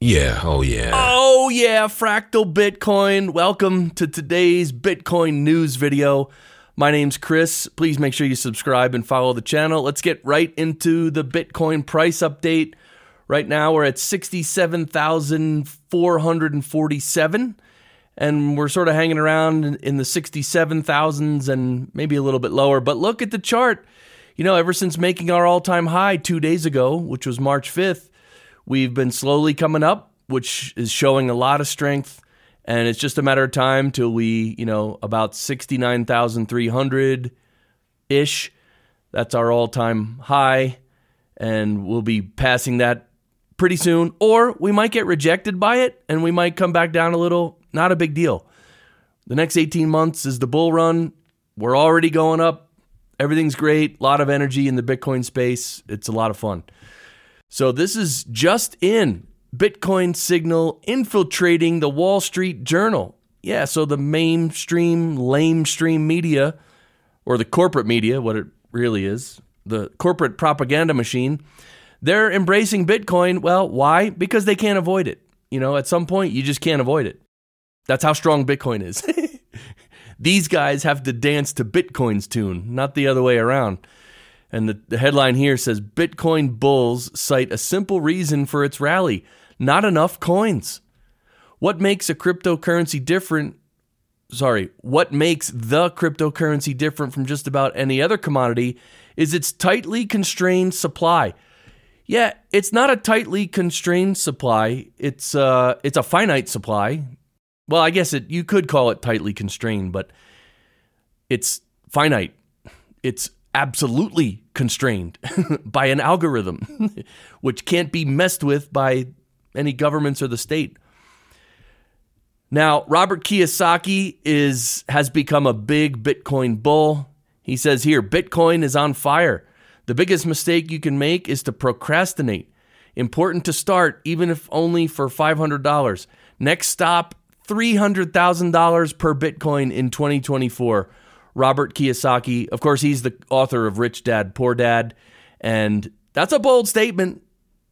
Yeah, oh yeah. Oh yeah, Fractal Bitcoin. Welcome to today's Bitcoin news video. My name's Chris. Please make sure you subscribe and follow the channel. Let's get right into the Bitcoin price update. Right now we're at 67,447 and we're sort of hanging around in the 67,000s and maybe a little bit lower. But look at the chart. You know, ever since making our all-time high 2 days ago, which was March 5th, we've been slowly coming up, which is showing a lot of strength, and it's just a matter of time till we, about 69,300-ish. That's our all-time high, and we'll be passing that pretty soon. Or we might get rejected by it, and we might come back down a little. Not a big deal. The next 18 months is the bull run. We're already going up. Everything's great. A lot of energy in the Bitcoin space. It's a lot of fun. So this is just in. Bitcoin signal infiltrating the Wall Street Journal. Yeah, so the mainstream, lamestream media, or the corporate media, what it really is, the corporate propaganda machine, they're embracing Bitcoin. Well, why? Because they can't avoid it. At some point, you just can't avoid it. That's how strong Bitcoin is. These guys have to dance to Bitcoin's tune, not the other way around. And the headline here says, Bitcoin bulls cite a simple reason for its rally: not enough coins. What makes the cryptocurrency different from just about any other commodity is its tightly constrained supply. Yeah, it's not a tightly constrained supply. It's a finite supply. Well, I guess you could call it tightly constrained, but it's finite. It's absolutely constrained by an algorithm, which can't be messed with by any governments or the state. Now, Robert Kiyosaki has become a big Bitcoin bull. He says here, Bitcoin is on fire. The biggest mistake you can make is to procrastinate. Important to start, even if only for $500. Next stop, $300,000 per Bitcoin in 2024. Robert Kiyosaki, of course, he's the author of Rich Dad, Poor Dad, and that's a bold statement.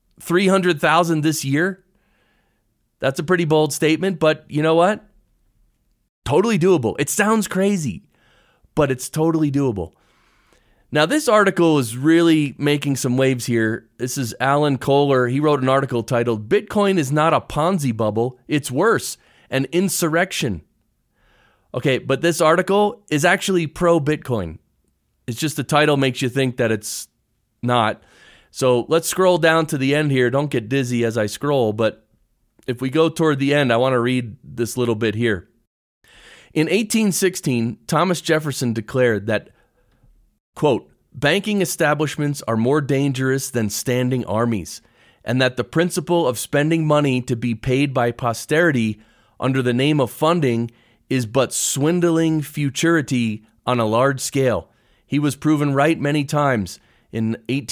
300,000 this year. That's a pretty bold statement, but you know what? Totally doable. It sounds crazy, but it's totally doable. Now, this article is really making some waves here. This is Alan Kohler. He wrote an article titled, Bitcoin is not a Ponzi bubble. It's worse, an insurrection. Okay, but this article is actually pro-Bitcoin. It's just the title makes you think that it's not. So let's scroll down to the end here. Don't get dizzy as I scroll, but if we go toward the end, I want to read this little bit here. In 1816, Thomas Jefferson declared that, quote, banking establishments are more dangerous than standing armies, and that the principle of spending money to be paid by posterity under the name of funding is but swindling futurity on a large scale. He was proven right many times in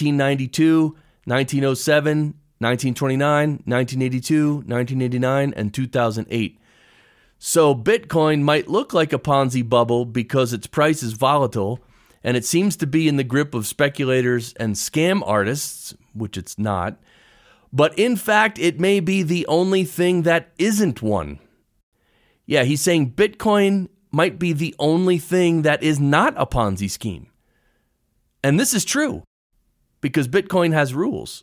1892, 1907, 1929, 1982, 1989, and 2008. So Bitcoin might look like a Ponzi bubble because its price is volatile, and it seems to be in the grip of speculators and scam artists, which it's not. But in fact, it may be the only thing that isn't one. Yeah, he's saying Bitcoin might be the only thing that is not a Ponzi scheme. And this is true because Bitcoin has rules.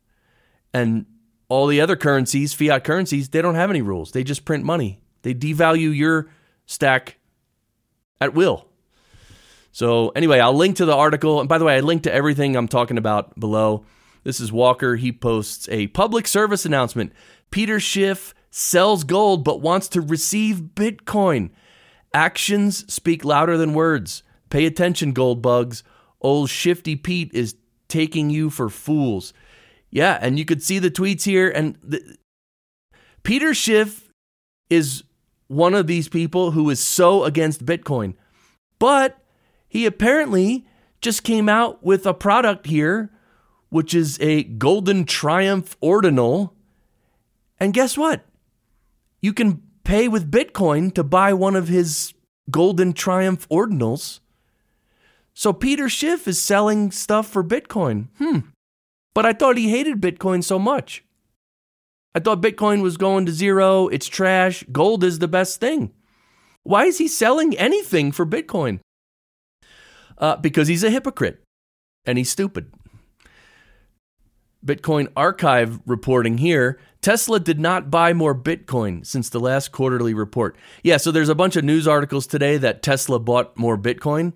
And all the other currencies, fiat currencies, they don't have any rules. They just print money. They devalue your stack at will. So anyway, I'll link to the article. And by the way, I link to everything I'm talking about below. This is Walker. He posts a public service announcement. Peter Schiff sells gold but wants to receive Bitcoin. Actions speak louder than words. Pay attention, gold bugs. Old Shifty Pete is taking you for fools. Yeah, and you could see the tweets here. And Peter Schiff is one of these people who is so against Bitcoin. But he apparently just came out with a product here, which is a Golden Triumph Ordinal. And guess what? You can pay with Bitcoin to buy one of his Golden Triumph Ordinals. So Peter Schiff is selling stuff for Bitcoin. But I thought he hated Bitcoin so much. I thought Bitcoin was going to zero. It's trash. Gold is the best thing. Why is he selling anything for Bitcoin? Because he's a hypocrite and he's stupid. Bitcoin Archive reporting here, Tesla did not buy more Bitcoin since the last quarterly report. Yeah, so there's a bunch of news articles today that Tesla bought more Bitcoin.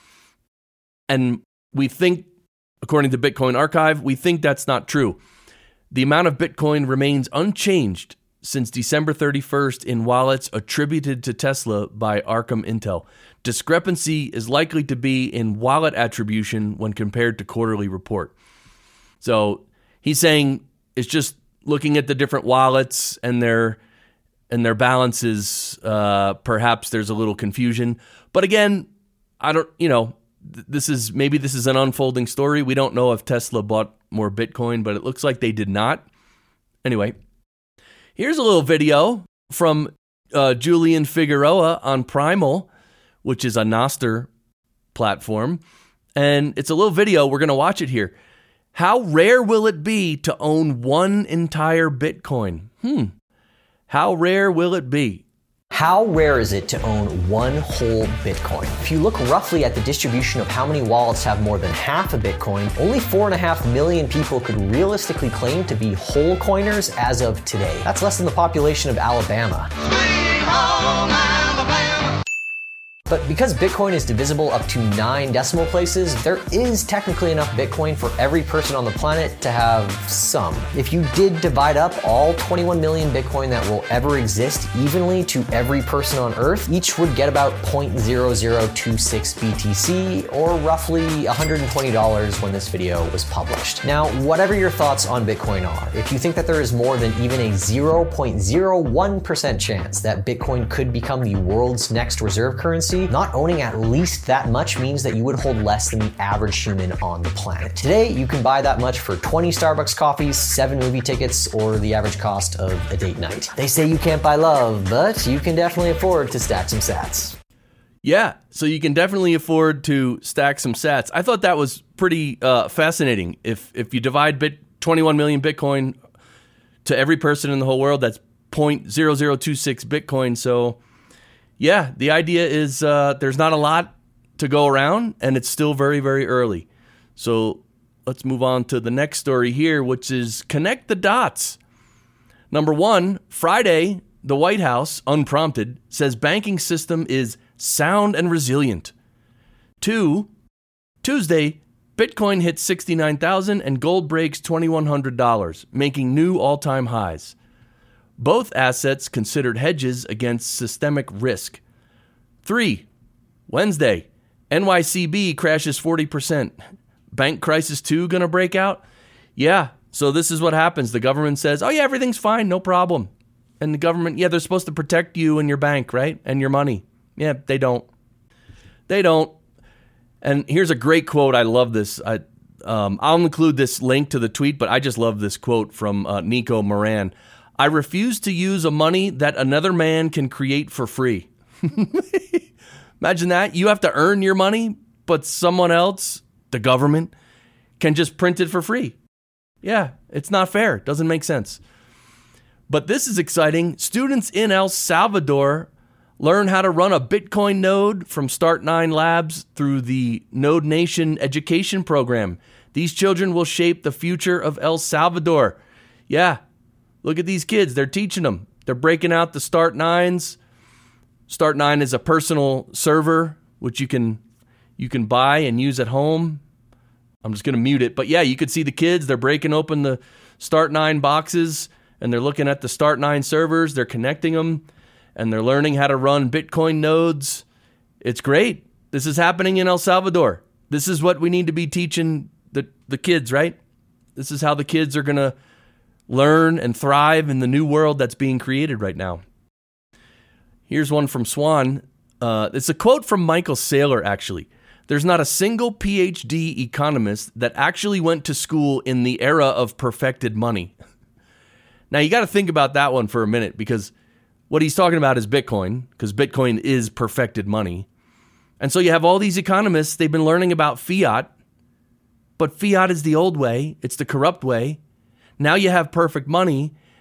And we think, according to Bitcoin Archive, we think that's not true. The amount of Bitcoin remains unchanged since December 31st in wallets attributed to Tesla by Arkham Intel. Discrepancy is likely to be in wallet attribution when compared to quarterly report. So he's saying it's just looking at the different wallets and their balances. Perhaps there's a little confusion. But again, I don't, this is an unfolding story. We don't know if Tesla bought more Bitcoin, but it looks like they did not. Anyway, here's a little video from Julian Figueroa on Primal, which is a Nostr platform. And it's a little video. We're going to watch it here. How rare will it be to own one entire Bitcoin? How rare will it be? How rare is it to own one whole Bitcoin? If you look roughly at the distribution of how many wallets have more than half a Bitcoin, only 4.5 million people could realistically claim to be whole coiners as of today. That's less than the population of Alabama. Sweet home Alabama. But because Bitcoin is divisible up to 9 decimal places, there is technically enough Bitcoin for every person on the planet to have some. If you did divide up all 21 million Bitcoin that will ever exist evenly to every person on Earth, each would get about 0.0026 BTC, or roughly $120 when this video was published. Now, whatever your thoughts on Bitcoin are, if you think that there is more than even a 0.01% chance that Bitcoin could become the world's next reserve currency, not owning at least that much means that you would hold less than the average human on the planet. Today, you can buy that much for 20 Starbucks coffees, 7 movie tickets, or the average cost of a date night. They say you can't buy love, but you can definitely afford to stack some sats. Yeah, so you can definitely afford to stack some sats. I thought that was pretty fascinating. If you divide 21 million Bitcoin to every person in the whole world, that's 0.0026 Bitcoin. So yeah, the idea is there's not a lot to go around, and it's still very, very early. So let's move on to the next story here, which is connect the dots. Number one, Friday, the White House, unprompted, says banking system is sound and resilient. 2, Tuesday, Bitcoin hits $69,000 and gold breaks $2,100, making new all-time highs. Both assets considered hedges against systemic risk. 3, Wednesday, NYCB crashes 40%. Bank crisis 2 gonna break out? Yeah, so this is what happens. The government says, oh yeah, everything's fine, no problem. And the government, yeah, they're supposed to protect you and your bank, right? And your money. Yeah, they don't. They don't. And here's a great quote. I love this. I'll include this link to the tweet, but I just love this quote from Nico Moran. I refuse to use a money that another man can create for free. Imagine that. You have to earn your money, but someone else, the government, can just print it for free. Yeah, it's not fair. It doesn't make sense. But this is exciting. Students in El Salvador learn how to run a Bitcoin node from Start9 Labs through the Node Nation education program. These children will shape the future of El Salvador. Yeah. Look at these kids. They're teaching them. They're breaking out the Start9s. Start9 is a personal server, which you can buy and use at home. I'm just going to mute it. But yeah, you could see the kids. They're breaking open the Start9 boxes, and they're looking at the Start9 servers. They're connecting them, and they're learning how to run Bitcoin nodes. It's great. This is happening in El Salvador. This is what we need to be teaching the kids, right? This is how the kids are going to learn and thrive in the new world that's being created right now. Here's one from Swan. It's a quote from Michael Saylor, actually. There's not a single PhD economist that actually went to school in the era of perfected money. Now, you got to think about that one for a minute, because what he's talking about is Bitcoin, because Bitcoin is perfected money. And so you have all these economists, they've been learning about fiat, but fiat is the old way. It's the corrupt way. Now you have perfect money.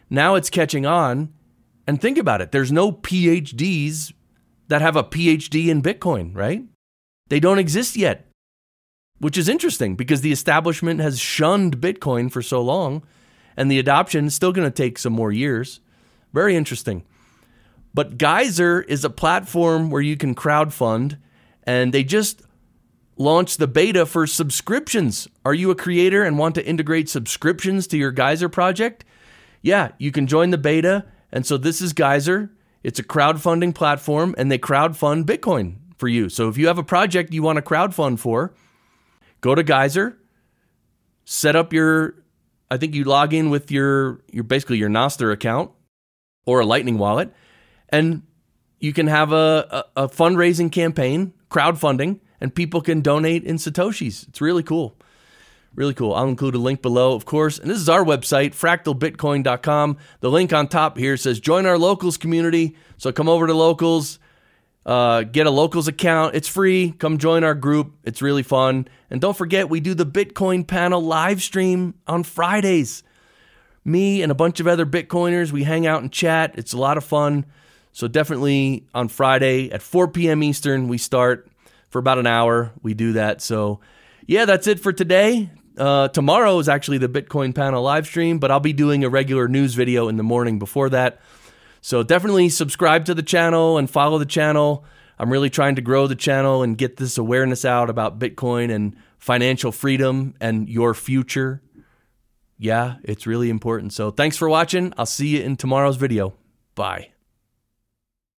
Now it's catching on. And think about it. There's no PhDs that have a PhD in Bitcoin, right? They don't exist yet, which is interesting because the establishment has shunned Bitcoin for so long, and the adoption is still going to take some more years. Very interesting. But Geyser is a platform where you can crowdfund, and they just launched the beta for subscriptions. Are you a creator and want to integrate subscriptions to your Geyser project? Yeah, you can join the beta. And so this is Geyser. It's a crowdfunding platform, and they crowdfund Bitcoin for you. So if you have a project you want to crowdfund for, go to Geyser, set up I think you log in with your basically your Nostr account or a Lightning wallet, and you can have a fundraising campaign, crowdfunding, and people can donate in Satoshis. It's really cool. Really cool. I'll include a link below, of course. And this is our website, fractalbitcoin.com. The link on top here says join our Locals community. So come over to Locals, get a Locals account. It's free. Come join our group. It's really fun. And don't forget, we do the Bitcoin panel live stream on Fridays. Me and a bunch of other Bitcoiners, we hang out and chat. It's a lot of fun. So definitely on Friday at 4 p.m. Eastern, we start for about an hour. We do that. So yeah, that's it for today. Tomorrow is actually the Bitcoin panel live stream, but I'll be doing a regular news video in the morning before that. So definitely subscribe to the channel and follow the channel. I'm really trying to grow the channel and get this awareness out about Bitcoin and financial freedom and your future. Yeah, it's really important. So thanks for watching. I'll see you in tomorrow's video. Bye.